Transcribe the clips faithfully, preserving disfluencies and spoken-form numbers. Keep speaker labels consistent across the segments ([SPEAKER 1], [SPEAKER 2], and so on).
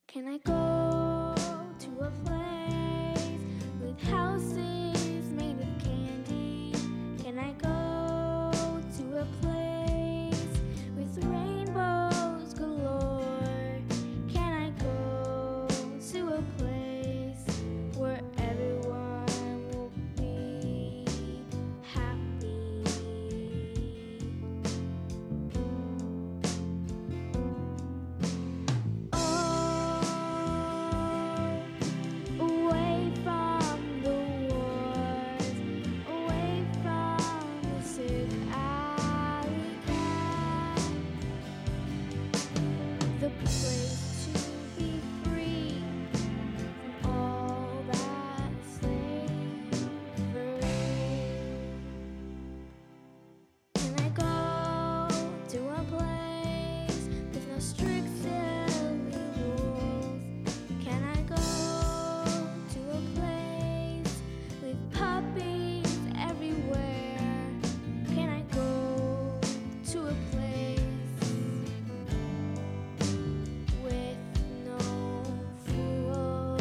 [SPEAKER 1] Can I go to a place with houses made of candy? Can I go to a place with rainbows galore? Can I go to a place where everyone will be happy? Away from the wars, away from the sick alley cat, the place to be free from all that slavery. Can I go to a place with no strict silly rules? Can I go to a place with puppies everywhere? Can I go to a place with no fools?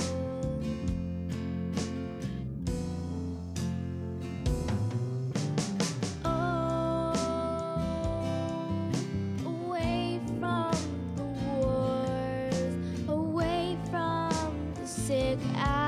[SPEAKER 1] Oh, away from the wars, away from the sick